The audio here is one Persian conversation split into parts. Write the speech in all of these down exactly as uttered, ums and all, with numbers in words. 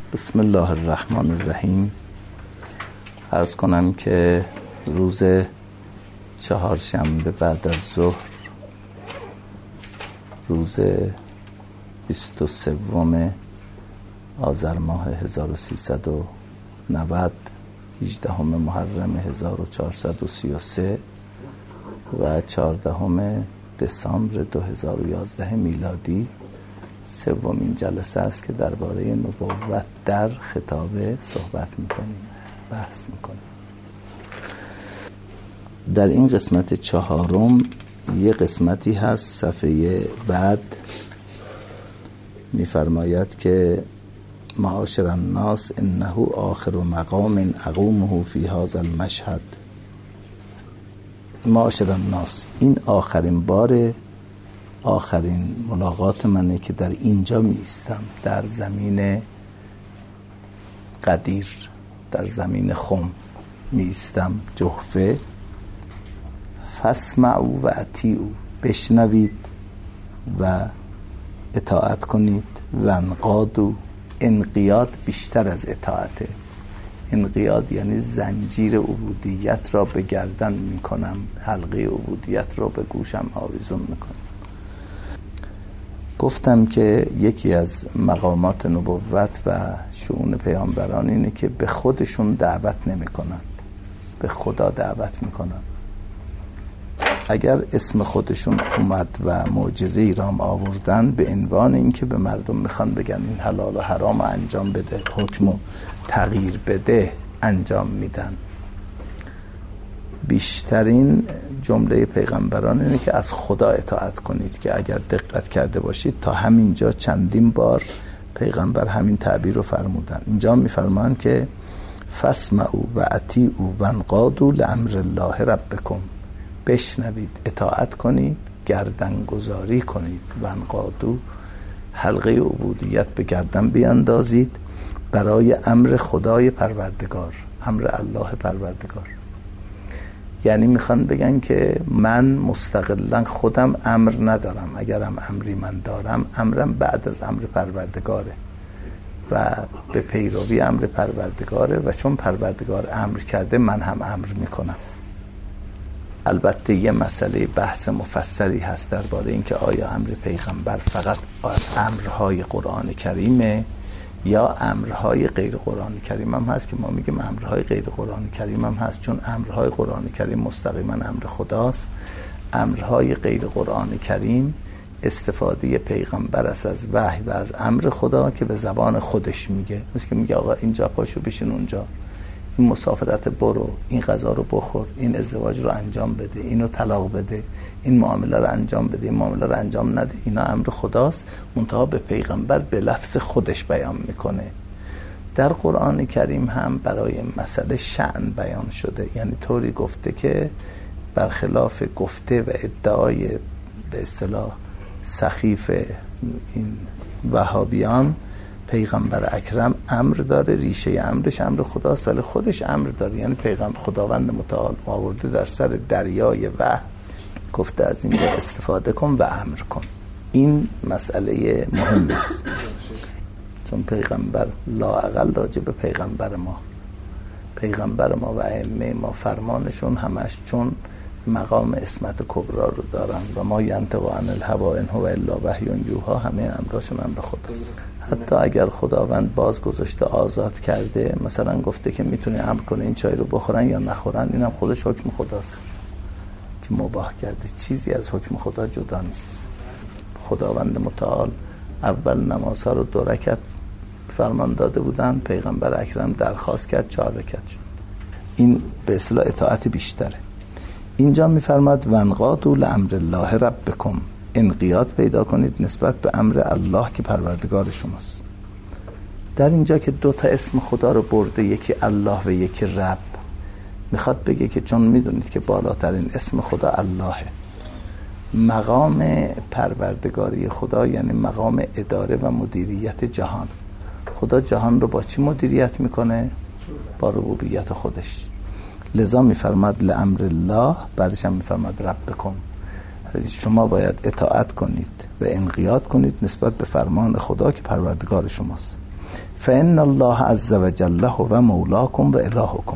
بسم الله الرحمن الرحیم. عرض کنم که روز چهارشنبه بعد از ظهر، روز بیست و سوم آذر ماه هزار و سیصد و نود، هجدهم محرم هزار و چهارصد و سی و سه و چهاردهم دسامبر دو هزار و یازده میلادی سومین جلسه است که درباره نبوت در خطابه صحبت میکنیم، بحث میکنیم. در این قسمت چهارم یه قسمتی هست صفحه بعد میفرماید که معاشر الناس انه آخر مقام اقومه فی هذا المشهد. معاشر الناس، این آخرین بار، آخرین ملاقات منه که در اینجا می ایستم، در زمین قدیر، در زمین خم می ایستم، جحفه. فاسمعوا و اطیعوا، بشنوید و اطاعت کنید. و انقادوا، انقیاد بیشتر از اطاعته. انقیاد یعنی زنجیر عبودیت را به گردن می کنم، حلقه عبودیت را به گوشم آویزون می کنم. گفتم که یکی از مقامات نبوت و شؤون پیامبران اینه که به خودشون دعوت نمی کنن، به خدا دعوت می کنن. اگر اسم خودشون اومد و معجزه ای رام آوردن به عنوان این که به مردم میخوان بگن این حلال و حرام انجام بده، حکم تغییر بده، انجام میدن. بیشترین جمله پیغمبران اینه که از خدا اطاعت کنید، که اگر دقت کرده باشید تا همینجا چندین بار پیغمبر همین تعبیر رو فرمودن. اینجا میفرمان که فاسمعوا و اطیعوا و انقادوا لامر الله ربکم، بشنوید، اطاعت کنید، گردن گذاری کنید. و انقادوا، حلقه عبودیت به گردن بیاندازید برای امر خدای پروردگار، امر الله پروردگار. یعنی میخوان بگن که من مستقلا خودم امر ندارم، اگرم امری من دارم، امرم بعد از امر پروردگاره و به پیروی امر پروردگاره و چون پروردگار امر کرده من هم امر میکنم. البته یه مسئله بحث مفصلی هست درباره این که آیا امر پیغمبر فقط امرهای قرآن کریمه یا امرهای غیر قرآن کریم هم هست، که ما میگیم امرهای غیر قرآن کریم هم هست، چون امرهای قرآن کریم مستقیما امر خداست. امرهای غیر قرآن کریم استفاده پیغمبر است از وحی و از امر خدا که به زبان خودش میگه، مثل که میگه آقا اینجا پاشو بشین، اونجا این مسافرت برو، این غذا رو بخور، این ازدواج رو انجام بده، اینو طلاق بده، این معامله رو انجام بده، این معامله رو انجام نده. اینا امر خداست، منتها به پیغمبر به لفظ خودش بیان میکنه. در قرآن کریم هم برای مسئله شأن بیان شده، یعنی طوری گفته که برخلاف گفته و ادعای به اصطلاح سخیف این وهابیان، پیغمبر اکرم امر داره، ریشه امرش امر خداست، ولی خودش امر داره. یعنی پیغمبر خداوند متعال آورده در سر دریای وحی، گفته از اینجا استفاده کن و امر کن. این مسئله مهمی است، چون پیغمبر لااقل راجع به پیغمبر ما پیغمبر ما و ائمه ما فرمانشون همش چون مقام عصمت کبرا رو دارن و ما ینطق عن الهوی ان هو الا وحی یوحی، همه امراشون امر خداست. حتی اگر خداوند باز گذاشته آزاد کرده، مثلا گفته که میتونی امر کنه این چای رو بخورن یا نخورن، اینم خودش حکم خداست که مباح کرده. چیزی از حکم خدا جدا نیست. خداوند متعال اول نمازها رو دو رکعت فرمان داده بودن، پیغمبر اکرم درخواست کرد چهار رکعت شد. این به اصطلاح اطاعت بیشتره. اینجا میفرماد و انقادوا لامر الله ربکم، انقیاد پیدا کنید نسبت به امر الله که پروردگار شماست. در اینجا که دو تا اسم خدا رو برده، یکی الله و یکی رب، میخواد بگه که چون میدونید که بالاترین اسم خدا اللهه، مقام پروردگاری خدا یعنی مقام اداره و مدیریت جهان. خدا جهان رو با چی مدیریت میکنه؟ با ربوبیت خودش. لذا میفرماد لامر الله، بعدش هم میفرماد ربکم، شما باید اطاعت کنید و انقیاد کنید نسبت به فرمان خدا که پروردگار شماست. فإن الله عز وجل هو مولاکم و الهکم،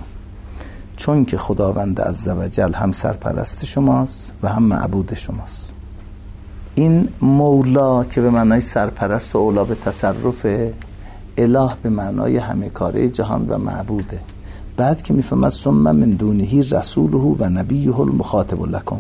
چون که خداوند عز وجل هم سرپرست شماست و هم معبود شماست. این مولا که به معنای سرپرست و اولا به تصرف، اله به معنای همه کاره جهان و معبوده. بعد که میفهمد ثم من دونه رسوله و نبیه المخاطب لکم،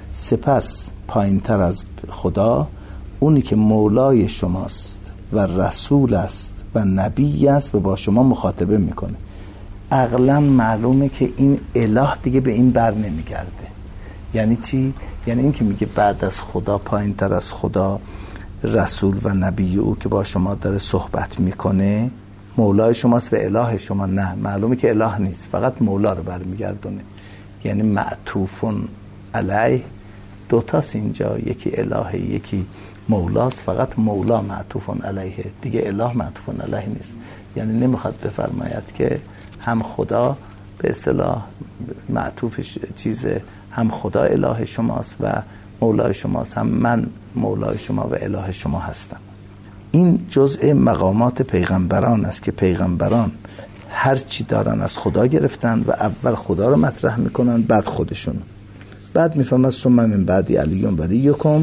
سپس پایین تر از خدا اونی که مولای شماست و رسول است و نبی است و با شما مخاطبه میکنه. عقلا معلومه که این اله دیگه به این بر نمیگرده. یعنی چی؟ یعنی این که میگه بعد از خدا، پایین تر از خدا، رسول و نبی او که با شما داره صحبت میکنه مولای شماست و اله شما. نه، معلومه که اله نیست، فقط مولا رو برمیگردونه. یعنی معطوفون علیه دوتاست اینجا، یکی اله یکی مولاست، فقط مولا معطوفون علیه، دیگه اله معطوفون علیه نیست. یعنی نمیخواد بفرماید که هم خدا به اصطلاح معطوف چیز، هم خدا اله شماست و مولای شماست، هم من مولای شما و اله شما هستم. این جزء مقامات پیغمبران است که پیغمبران هر چی دارن از خدا گرفتن و اول خدا رو مطرح میکنن بعد خودشون. بعد میفهمد ثم من بعدی علیون ولیکم.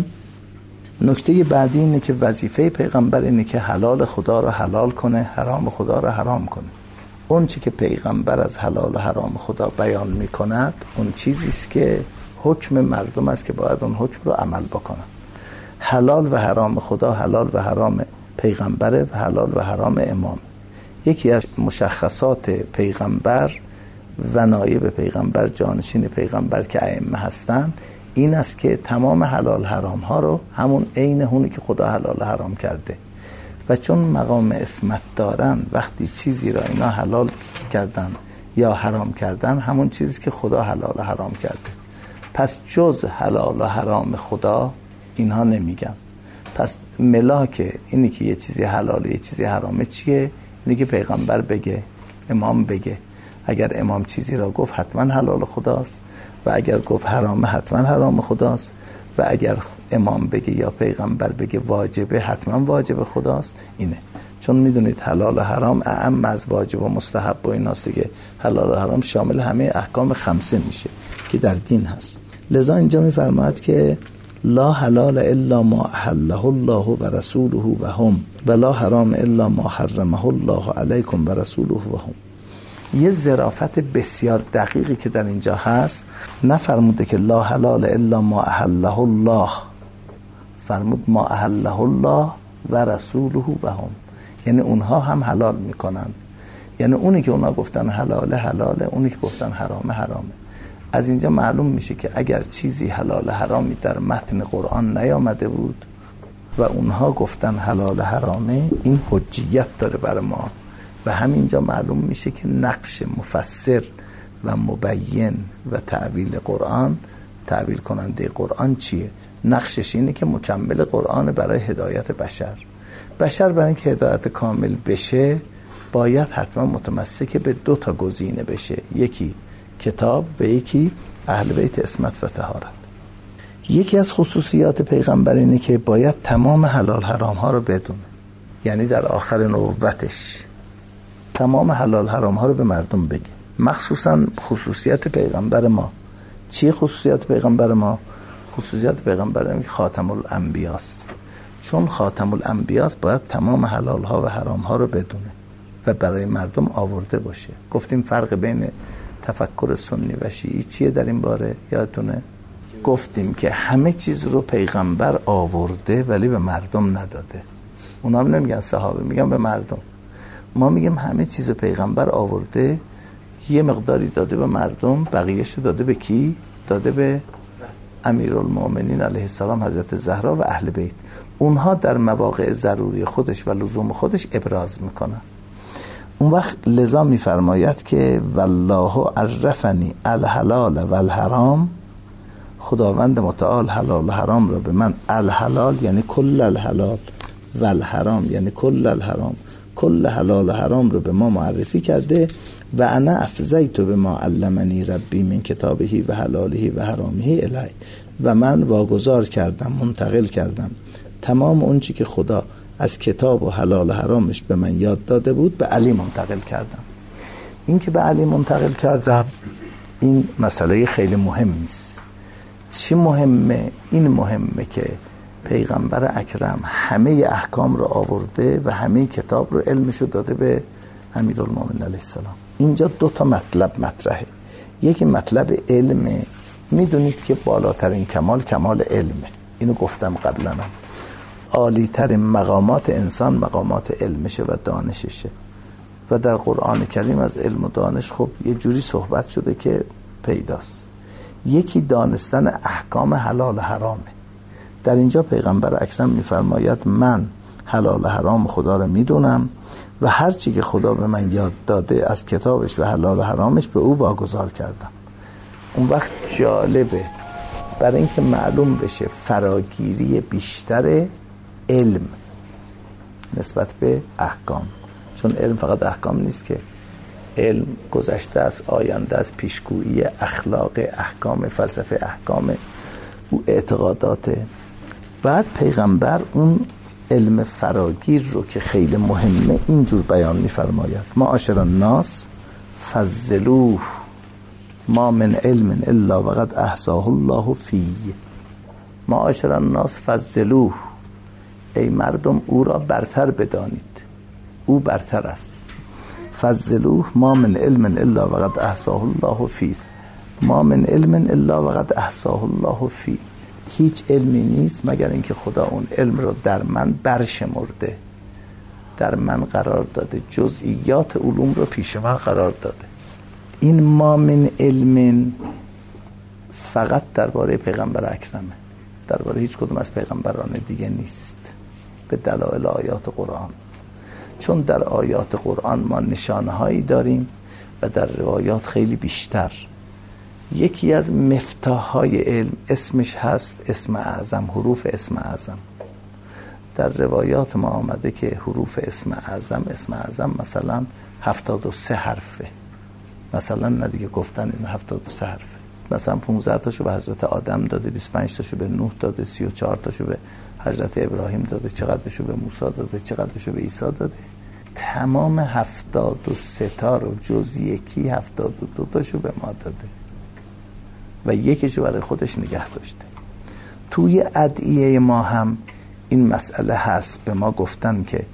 نکته بعدی اینه که وظیفه پیغمبر اینه که حلال خدا رو حلال کنه، حرام خدا رو حرام کنه. اون چی که پیغمبر از حلال و حرام خدا بیان میکند اون چیزی است که حکم مردم است که باید اون حکم رو عمل بکنن. حلال و حرام خدا حلال و حرام پیغمبره و حلال و حرام امام. یکی از مشخصات پیغمبر و نایب پیغمبر، جانشین پیغمبر که ائمه هستن، این است که تمام حلال حرام ها رو همون عین اونی که خدا حلال حرام کرده و چون مقام اسمت دارن وقتی چیزی را اینا حلال کردن یا حرام کردن همون چیزی که خدا حلال حرام کرده. پس جز حلال و حرام خدا اینها نمیگن. پس ملاک اینی که یه چیزی حلاله یه چیزی حرامه چیه؟ اینی که پیغمبر بگه، امام بگه. اگر امام چیزی را گفت حتما حلال خداست و اگر گفت حرامه حتما حرام خداست و اگر امام بگه یا پیغمبر بگه واجبه حتما واجب خداست. اینه. چون میدونید حلال و حرام اعم از واجب و مستحب و ایناست دیگه. حلال و حرام شامل همه احکام خمسه میشه که در دین هست. لذا اینجا میفرماید که لا حلال الا ما احله الله و رسوله و هم و لا حرام الا ما حرمه الله علیکم و رسوله و هم. یه ظرافت بسیار دقیقی که در اینجا هست، نفرموده که لا حلال الا ما احله الله، فرمود ما احله الله و رسوله و هم. یعنی اونها هم حلال میکنن. یعنی اونی که اونها گفتن حلاله حلاله، اونی که گفتن حرامه حرامه. از اینجا معلوم میشه که اگر چیزی حلال حرامی در متن قرآن نیامده بود و اونها گفتن حلال حرامه، این حجیت داره برای ما. و همینجا معلوم میشه که نقش مفسر و مبین و تعویل قرآن، تعویل کننده قرآن چیه؟ نقشش اینه که مکمل قرآن برای هدایت بشر. بشر برای اینکه هدایت کامل بشه باید حتما متمسک به دو تا گزینه بشه، یکی کتاب و یکی اهل بیت عصمت و طهارت. یکی از خصوصیات پیغمبر اینه که باید تمام حلال حرام ها رو بدونه. یعنی در آخر نبوتش تمام حلال حرام ها رو به مردم بگه. مخصوصا خصوصیت پیغمبر ما چیه؟ خصوصیت پیغمبر ما خصوصیت پیغمبر اینه که خاتم الانبیاست. چون خاتم الانبیاست باید تمام حلال ها و حرام ها رو بدونه و برای مردم آورده باشه. گفتیم فرق بین تفکر سنی و شیعی چیه در این باره؟ یادتونه؟ گفتیم که همه چیز رو پیغمبر آورده ولی به مردم نداده. اونا هم نمیگن صحابه، میگن به مردم. ما میگیم همه چیز رو پیغمبر آورده، یه مقداری داده به مردم، بقیه‌شو داده به کی؟ داده به امیرالمومنین علیه السلام، حضرت زهرا و اهل بیت. اونها در مواقع ضروری خودش و لزوم خودش ابراز میکنن. اون وقت لذا میفرماید که والله عرفنی الحلال و الحرام، خداوند متعال حلال و حرام را به من، الحلال یعنی کل الحلال و الحرام یعنی کل الحرام، کل حلال و حرام رو به ما معرفی کرده. و انا افزیت به ما علمنی ربی من کتابهی و حلالهی و حرامهی الی، و من واگذار کردم، منتقل کردم تمام اون چی که خدا از کتاب و حلال و حرامش به من یاد داده بود به علی منتقل کردم. این که به علی منتقل کردم این مسئله خیلی مهمی است. چی مهمه؟ این مهمه که پیغمبر اکرم همه احکام رو آورده و همه کتاب رو علمش رو داده به امیرالمومنین علیه السلام. اینجا دو تا مطلب مطرحه. یکی مطلب علمه، میدونید که بالاترین کمال کمال علمه، اینو گفتم قبلا هم. عالی ترین مقامات انسان مقامات علمشه و دانششه و در قرآن کریم از علم و دانش خب یه جوری صحبت شده که پیداست. یکی دانستن احکام حلال و حرامه. در اینجا پیغمبر اکرم میفرماید من حلال و حرام خدا رو میدونم و هر چی که خدا به من یاد داده از کتابش و حلال و حرامش به او واگذار کردم. اون وقت جالبه برای اینکه معلوم بشه فراگیری بیشتر علم نسبت به احکام، چون علم فقط احکام نیست که علم گذشته از آینده از پیشگویی اخلاق احکام فلسفه احکام او اعتقاداته. بعد پیغمبر اون علم فراگیر رو که خیلی مهمه اینجور بیان می‌فرماید معاشر الناس فضلوه ما من علم الا وقد احصاه الله فیه. معاشر الناس فضلوه، ای مردم او را برتر بدانید، او برتر است. فضلوه ما من علم الا وقد احصاه الله فیه، ما من علم الا وقد احصاه الله فیه. هیچ علمی نیست مگر اینکه خدا اون علم رو در من برشمرده، در من قرار داده، جزئیات علوم رو پیش من قرار داده. این ما من علم فقط درباره پیغمبر اکرمه، درباره هیچ کدوم از پیغمبران دیگه نیست به دلایل آیات قرآن. چون در آیات قرآن ما نشانه هایی داریم و در روایات خیلی بیشتر. یکی از مفتاح های علم اسمش هست اسم اعظم، حروف اسم اعظم. در روایات ما آمده که حروف اسم اعظم اسم اعظم مثلا هفتاد و سه حرفه، مثلا نه دیگه گفتن این هفتاد و سه حرفه، مثلا پانزده تاشو به حضرت آدم داده، بیست و پنج تاشو به نوح داده، سی و چهار تاشو به حضرت ابراهیم داده، چقدرشو به موسی داده، چقدرشو به عیسی داده. تمام هفتاد و سه تا رو جز یکی هفتاد و دو تاشو به ما داده و یکیشو برای خودش نگه داشته. توی ادعیه ما هم این مسئله هست. به ما گفتن که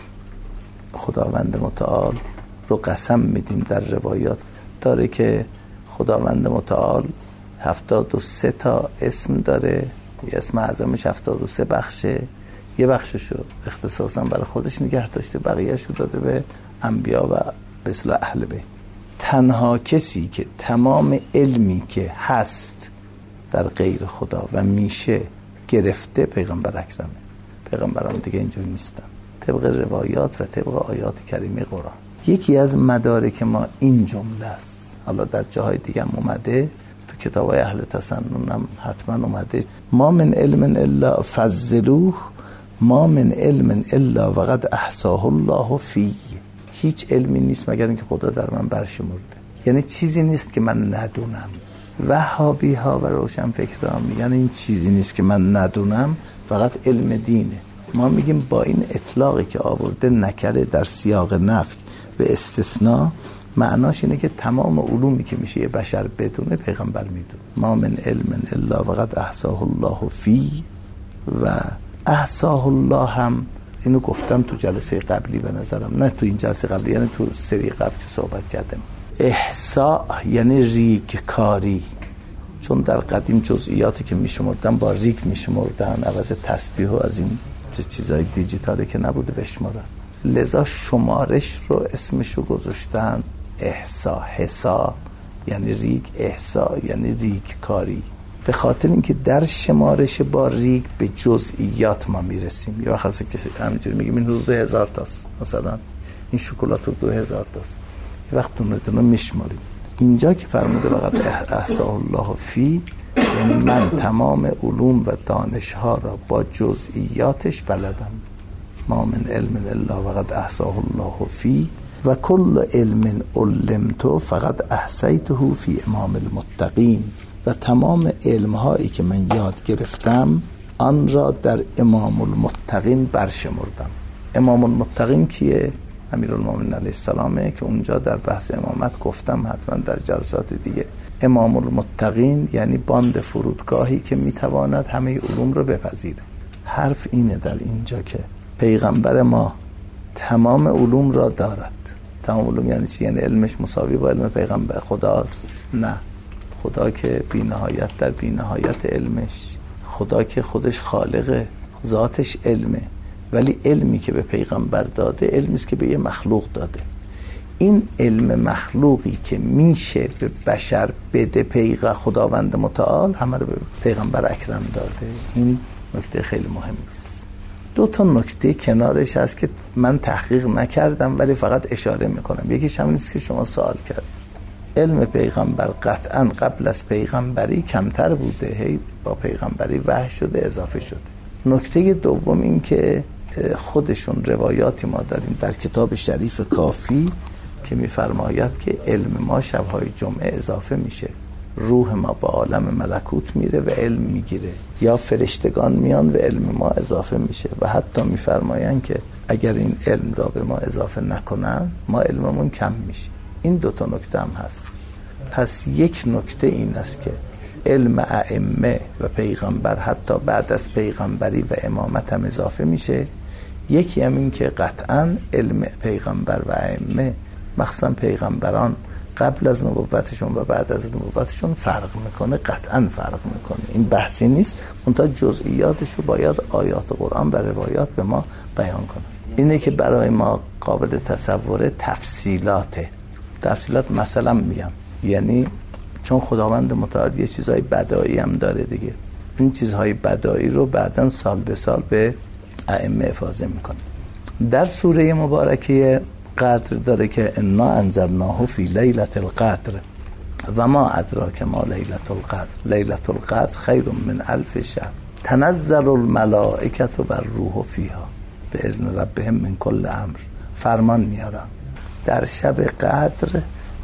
خداوند متعال رو قسم میدیم، در روایات داره که خداوند متعال هفتاد و سه تا اسم داره، اسم اعظمش هفتاد و سه بخشه، یه بخششو اختصاصا برای خودش نگه داشته، بقیه‌شو داده به انبیا و به اصطلاح اهل بیت. تنها کسی که تمام علمی که هست در غیر خدا و میشه گرفته پیغمبر اکرمه. پیغمبران دیگه اینجور نیستن طبق روایات و طبق آیات کریمه قرآن. یکی از مدارک ما این جمله است، حالا در جاهای دیگه هم اومده، تو کتابای اهل تسنن هم حتما اومده، ما من علم الا فضلوه ما من علم الا وقد احصاه الله فیه. هیچ علمی نیست مگر اینکه خدا در من برشمرده، یعنی چیزی نیست که من ندونم. وهابی ها و روشن فکران میگن این چیزی نیست که من ندونم، فقط علم دینه. ما میگیم با این اطلاقی که آورده نکره در سیاق نفی و استثناء، معناش اینه که تمام علومی که میشه یه بشر بدونه پیغمبر میدونه. ما من علم الا وقد احصاه الله فی و احصاه الله هم اینو گفتم تو جلسه قبلی به نظرم، نه تو این جلسه قبلی، یعنی تو سری قبل که صحبت کردم. احصاء یعنی ریگ کاری، چون در قدیم جزئیاتی که میشمردن با ریگ میشمردن، عوض تسبیح و از این چیزای دیجیتالی که نبوده بشمارن، لذا شمارش رو اسمش رو گذاشتن احصاء. حصا یعنی ریگ، احصاء یعنی ریگ کاری، به خاطر اینکه در شمارش با ریگ به جزئیات ما میرسیم. یا خاصه که همینجوری میگیم این حدود هزار تاست، مثلا این شکلات حدود هزار تاست، یه وقت دونه دونه میشماریم. اینجا که فرموده وقت احصاه الله فی، یعنی من تمام علوم و دانشها را با جزئیاتش بلدم. ما من علم الا وقد احصاه الله فی و کل علم علمته فقط احصیته فی امام المتقین. و تمام علمهایی که من یاد گرفتم آن را در امام المتقین برشمردم. امام المتقین کیه؟ امیرالمومنین علیه السلامه که اونجا در بحث امامت گفتم، حتما در جلسات دیگه. امام المتقین یعنی باند فرودگاهی که میتواند همه علوم رو بپذیره. حرف اینه در اینجا که پیغمبر ما تمام علوم را دارد. تمام علوم یعنی چی؟ یعنی علمش مساوی با علم پیغمبر خداست؟ نه، خدا که بی نهایت در بی نهایت علمش، خدا که خودش خالقه، ذاتش علمه، ولی علمی که به پیغمبر داده علمی است که به یه مخلوق داده. این علم مخلوقی که میشه به بشر بده پیغمبر خداوند متعال همه رو به پیغمبر اکرم داده. این نکته خیلی مهمی است. دو تا نکته کنارش هست که من تحقیق نکردم ولی فقط اشاره میکنم. یکیش همین است که شما سوال کرد. علم پیغمبر قطعا قبل از پیغمبری کمتر بوده، هی با پیغمبری وحی شده اضافه شده. نکته دوم این که خودشون روایاتی ما داریم در کتاب شریف کافی که میفرماید که علم ما شبهای جمعه اضافه میشه، روح ما با عالم ملکوت میره و علم میگیره، یا فرشتگان میان و علم ما اضافه میشه، و حتی میفرمایند که اگر این علم را به ما اضافه نکنن ما علممون کم میشه. این دوتا نکته هم هست. پس یک نکته این است که علم ائمه و پیغمبر حتی بعد از پیغمبری و امامت هم اضافه میشه. یکی هم این که قطعا علم پیغمبر و ائمه مخصوصا پیغمبران قبل از نبوتشون و بعد از نبوتشون فرق میکنه، قطعا فرق میکنه. این بحثی نیست، منتها جزئیاتش رو باید آیات قرآن و روایات به ما بیان کنه. اینه که برای ما قابل تصوره تفصیلاته. تفصیلات مثلا میگم یعنی چون خداوند متعال یه چیزهای بدایی هم داره دیگه، این چیزهای بدایی رو بعداً سال به سال به ائمه افاضه میکنه. در سوره مبارکه قدر داره که انا انزلناه فی لیلة القدر و ما ادراک ما لیلة القدر لیلة القدر خیر من الف شهر تنزل الملائکة و الروح فیها باذن ربهم من کل امر. فرمان میارن در شب قدر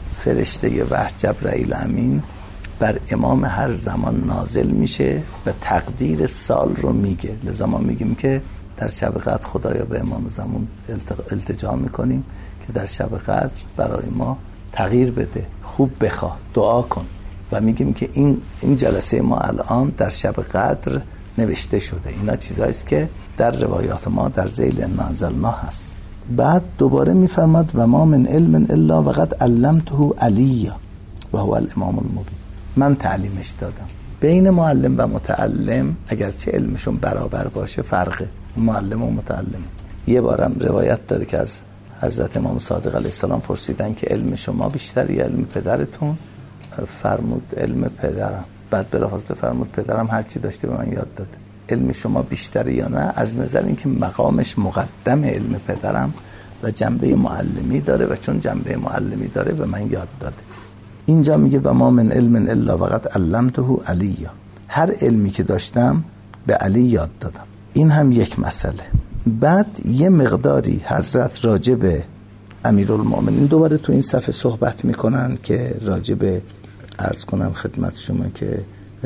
فرشته وحی جبرائیل امین بر امام هر زمان نازل میشه و تقدیر سال رو میگه. لذا ما میگیم که در شب قدر خدایا به امام زمان التجا میکنیم که در شب قدر برای ما تغییر بده، خوب بخواه، دعا کن، و میگیم که این این جلسه ما الان در شب قدر نوشته شده. اینا چیزاییست که در روایات ما در ذیل انزلناه هست. بعد دوباره میفرماد و ما من علم الا وقد علمته علی و هو الامام المبین. من تعلیمش دادم. بین معلم و متعلم اگرچه علمشون برابر باشه فرقه، معلم و متعلم. یه بارم روایت داره که از حضرت امام صادق علیه السلام پرسیدن که علم شما بیشتر یا علم پدرتون؟ فرمود علم پدرم. بعد بلافاصله فرمود پدرم هر چی داشته به من یاد داده. علم شما بیشتر یا نه؟ از نظر اینکه مقامش مقدم علم پدرم و جنبه معلمی داره و چون جنبه معلمی داره به من یاد داده. اینجا میگه و ما من علم الا وقد علمته علی. هر علمی که داشتم به علی یاد دادم. این هم یک مسئله. بعد یه مقداری حضرت راجع به امیرالمومنین دوباره تو این صفحه صحبت میکنن که راجع به عرض کنم خدمت شما که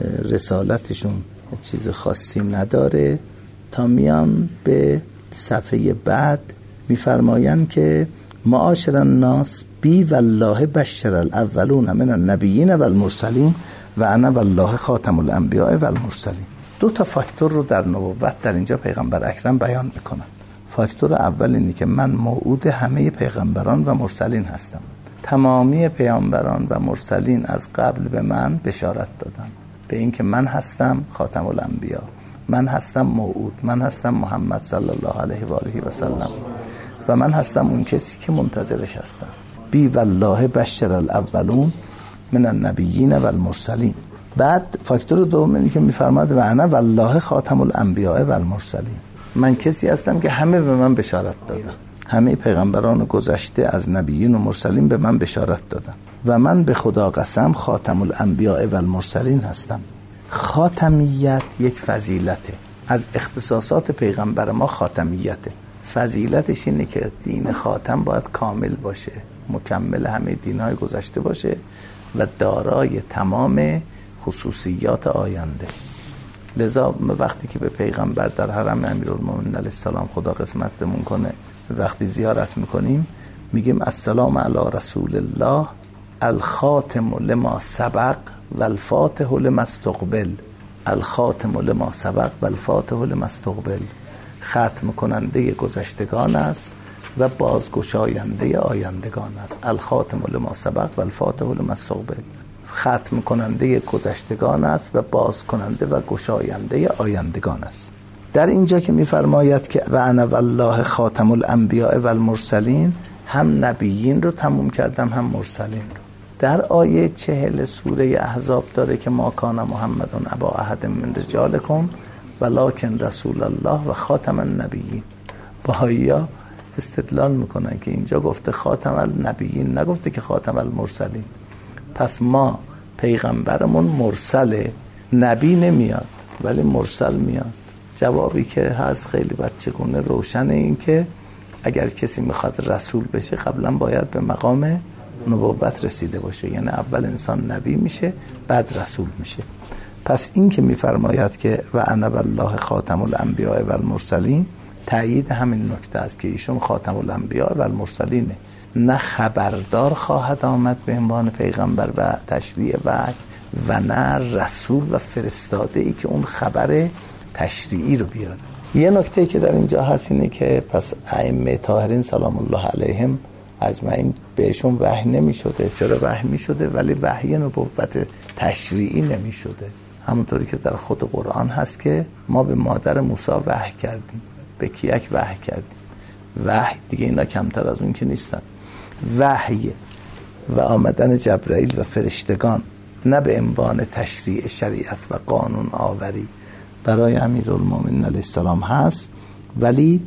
رسالتشون چیز خاصی نداره تا میان به صفحه بعد میفرمایند که معاشر الناس بی والله بشر الاولون من النبیین و المرسلین و انا والله خاتم الانبیاء و المرسلین. دو تا فاکتور رو در نبوت در اینجا پیغمبر اکرم بیان میکنن. فاکتور اول اینه که من موعود همه پیغمبران و مرسلین هستم. تمامی پیامبران و مرسلین از قبل به من بشارت دادن به این که من هستم خاتم الانبیا، من هستم موعود، من هستم محمد صلی الله علیه و آله و سلم و من هستم اون کسی که منتظرش هستم. بی والله بشر الاولون من النبیین و المرسلین. بعد فاکتور دوم اینه که میفرماد و انا والله خاتم الانبیاء و المرسلین. من کسی هستم که همه به من بشارت دادن، همه پیغمبران گذشته از نبیین و مرسلین به من بشارت دادن و من به خدا قسم خاتم الانبیاء و المرسلین هستم. خاتمیت یک فضیلته، از اختصاصات پیغمبر ما خاتمیته. فضیلتش اینه که دین خاتم باید کامل باشه، مکمل همه دینهای گذشته باشه و دارای تمام خصوصیات آینده. لذا وقتی که به پیغمبر در حرم امیرالمومنین علیه السلام خدا قسمتمون کنه وقتی زیارت میکنیم میگیم السلام علی رسول الله الخاتم لما سبق و الفاتح لما استقبل. الخاتم لما سبق و الفاتح لما استقبل، ختم کننده گذشتگان است و بازگشاینده آیندگان است. الخاتم لما سبق و الفاتح لما استقبل، ختم کننده گذشتگان است و باز کننده و گشاینده آیندگان است. در اینجا که میفرماید که و انا والله خاتم الانبیاء و المرسلین، هم نبیین رو تموم کردم هم مرسلین رو. در آیه چهل سوره احزاب داره که ما کان محمد ابا احد من رجالکم ولکن رسول الله و خاتم النبیین. بهائی‌ها استدلال میکنن که اینجا گفته خاتم النبیین، نگفته که خاتم المرسلین. پس ما پیغمبرمون مرسله، نبی نمیاد ولی مرسل میاد. جوابی که هست خیلی بچگونه روشنه، این که اگر کسی میخواد رسول بشه قبلا باید به مقام نبوت رسیده باشه، یعنی اول انسان نبی میشه بعد رسول میشه. پس این که میفرماید که و انا والله خاتم الانبیاء و المرسلین تایید همین نکته است که ایشون خاتم الانبیاء و المرسلینه، نه خبردار خواهد آمد به عنوان پیغمبر و تشریع وحی و نه رسول و فرستاده ای که اون خبر تشریعی رو بیاره. یه نکته که در اینجا هست اینه که پس ائمه طاهرین سلام الله علیهم اجمعین بهشون وحی نمی شده. چرا وحی می شده؟ ولی وحی نبوت تشریعی نمی شده. همونطوری که در خود قرآن هست که ما به مادر موسی وحی کردیم، به کیک وحی کردیم. وحی دیگه اینا کمتر از اون که نیستن. وحی و آمدن جبرائیل و فرشتگان نه به عنوان تشریع شریعت و قانون آوری برای امیرالمومنین علیه السلام هست، ولی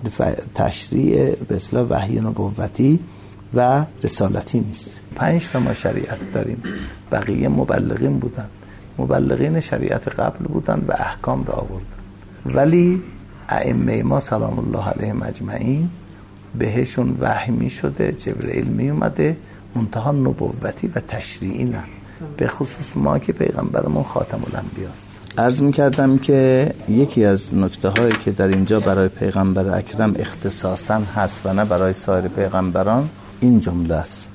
تشریع به اصطلاح وحی نبوتی و رسالتی نیست. پنج تا ما شریعت داریم، بقیه مبلغین بودن، مبلغین شریعت قبل بودن و احکام را آوردن، ولی ائمه ما سلام الله علیهم اجمعین بهشون وحی می شده، جبرئیل می اومده، منتها نبوتی و تشریعی نه، به خصوص ما که پیغمبرمون خاتم الانبیاست. عرض می کردم که یکی از نکته هایی که در اینجا برای پیغمبر اکرم اختصاصا هست و نه برای سایر پیغمبران این جمله است: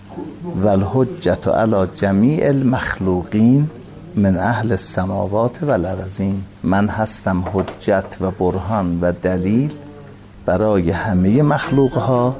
والحجة علی جمیع المخلوقین من اهل السماوات و الارضین. من هستم حجت و برهان و دلیل برای همه مخلوق ها،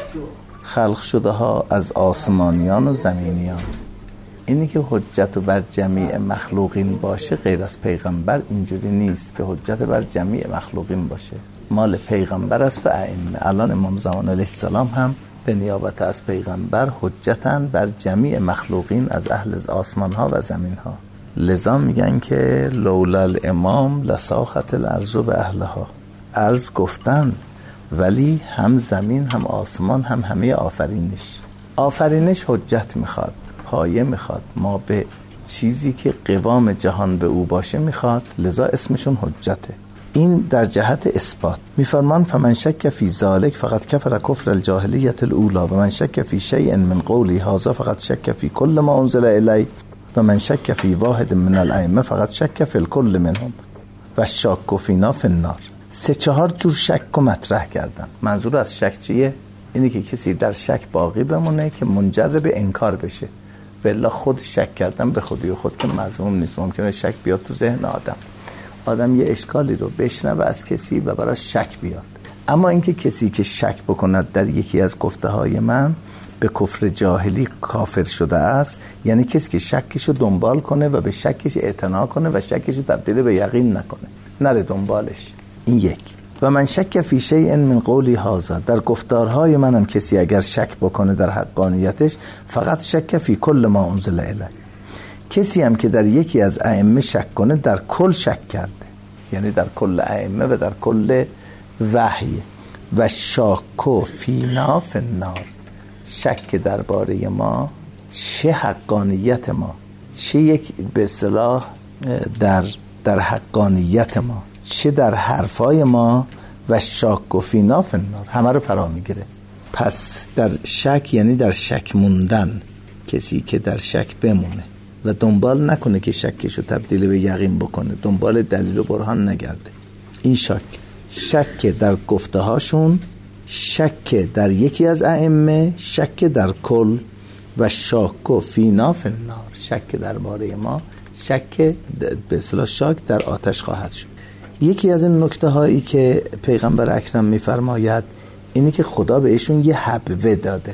خلق شده ها از آسمانیان و زمینیان. اینی که حجت بر جمیع مخلوقین باشه غیر از پیغمبر اینجوری نیست که حجت بر جمیع مخلوقین باشه، مال پیغمبر است و ائمه. الان امام زمان علیه السلام هم به نیابت از پیغمبر حجتن بر جمیع مخلوقین از اهل آسمان ها و زمین ها. لذا میگن که لولا الامام لساخت الارض به اهلها. عرض گفتن ولی هم زمین هم آسمان هم همه آفرینش. آفرینش حجت میخواد، پایه میخواد، ما به چیزی که قوام جهان به او باشه میخواد، لذا اسمشون حجته. این در جهت اثبات. میفرمان فمن شک فی ذلک فقط کفر کفر الجاهلیت الاولی و من شک فی شیء من قولی هذا فقط شک فی کل ما انزل الی و من شک فی واحد من الائمه فقط شک فی الکل منهم و شاک فینا فی النار. سه چهار جور شک و مطرح کردن. منظور از شک چیه؟ اینی که کسی در شک باقی بمونه که منجر به انکار بشه. بلا خود شک کردن به خودی و خود که مذموم نیست. ممکنه شک بیاد تو ذهن آدم، آدم یه اشکالی رو بشنوه از کسی و برای شک بیاد. اما اینکه کسی که شک بکند در یکی از گفته های من به کفر جاهلی کافر شده است، یعنی کسی که شکش رو دنبال کنه و به شکش اعتنا کنه و شکش رو تبدیل به یقین نکنه، نره دنبالش. این یک. و من شک فی شیء من قولی هذا، در گفتارهای منم کسی اگر شک بکنه در حقانیتش فقط شک فی کل ما انزل الی. کسی هم که در یکی از ائمه شک کنه در کل شک کرده، یعنی در کل ائمه و در کل وحی. و شاکو فینا فی النار، شک درباره ما، چه حقانیت ما، چه یک به اصطلاح در در حقانیت ما، چه در حرفای ما، و شاک و فینا فی النار، همه رو فرا میگیره. پس در شک یعنی در شک موندن، کسی که در شک بمونه. و دنبال نکنه که شکشو تبدیل به یقین بکنه، دنبال دلیل و برهان نگرده. این شک شک در گفته هاشون، شک در یکی از ائمه، شک در کل و شاک و فینا فی النار، شک درباره ما، شک به اصطلاح شاک در آتش خواهد شد. یکی از این نکته هایی که پیغمبر اکرم میفرماید اینی که خدا به ایشون یه حبوه داده.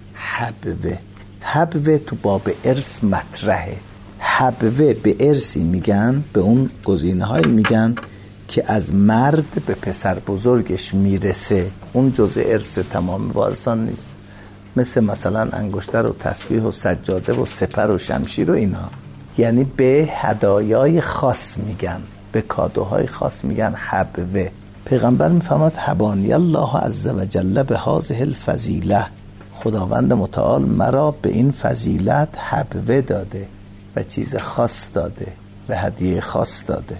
حبوه حبوه تو باب ارث مطرحه. حبوه به ارثی میگن، به اون گزینه هایی میگن که از مرد به پسر بزرگش میرسه، اون جزء ارث تمام وارثان نیست، مثل مثلا انگشتر و تسبیح و سجاده و سپر و شمشیر و اینا. یعنی به هدایای خاص میگن، به کادوهای خاص میگن حبوه. پیغمبر میفرماد حبانی الله عز و جل به هذه الفضیله، خداوند متعال مرا به این فضیلت حبوه داده و چیز خاص داده و هدیه خاص داده.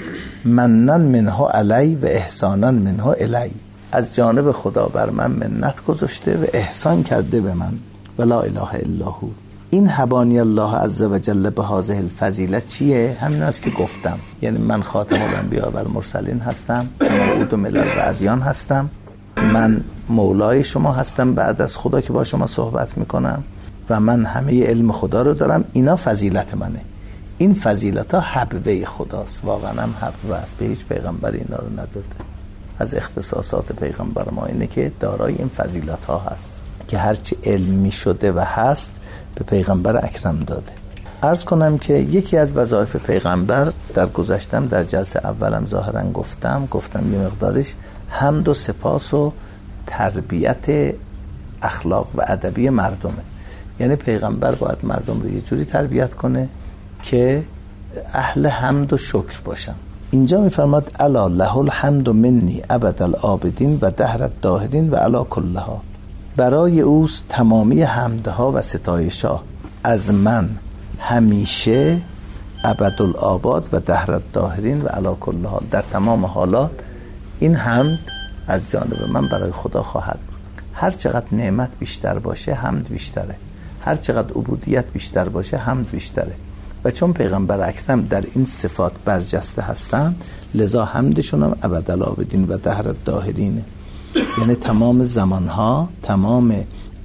منن منها علی و احسانا منها الی، از جانب خدا بر من منت گذاشته و احسان کرده به من. و لا اله الا هو. این حبانی الله عز و جل به هذه الفضیله چیه؟ همین است که گفتم، یعنی من خاتم الانبیاء و المرسلین هستم، موعود ملل و ادیان هستم، من مولای شما هستم بعد از خدا که با شما صحبت میکنم و من همه علم خدا رو دارم. اینا فضیلت منه. این فضیلت ها حبوه خداست، واقعا هم حبوه است، به هیچ پیغمبر اینا رو نداده. از اختصاصات پیغمبر ما اینه که دارای این فضیلت ها هست که هرچی علمی شده و هست به پیغمبر اکرم داده. عرض کنم که یکی از وظایف پیغمبر در گذشتم در جلسه اولم ظاهرا گفتم گفتم یه مقدارش حمد و سپاس و تربیت اخلاق و ادبی مردمه. یعنی پیغمبر باید مردم رو یه جوری تربیت کنه که اهل حمد و شکر باشن. اینجا میفرماد الا له الحمد منی ابد العابدین و دهر الداهرین و علی کلها، برای اوست تمامی حمدها و ستایشها از من همیشه ابدالآباد و دهر الداهرین و علی کلها، در تمام حالات این حمد از جانب من برای خدا خواهد. هر چقدر نعمت بیشتر باشه حمد بیشتره، هر چقدر عبودیت بیشتر باشه حمد بیشتره. و چون پیغمبر اکرم در این صفات برجسته هستند لذا حمدشون هم ابدالآبدین و دهر الداهرینه، یعنی تمام زمانها، تمام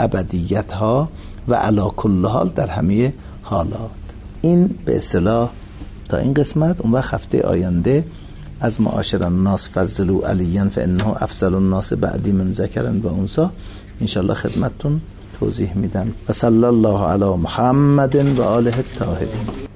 ابدیتها و علی کل حال، در همه حالات. این به اصطلاح تا این قسمت. اون وقت هفته آینده از معاشر الناس فضلوا علیا فانه افضل الناس بعدی من ذکر و انثی انشالله خدمتتون توضیح میدم. و صلی الله علی محمد و آله الطاهرین.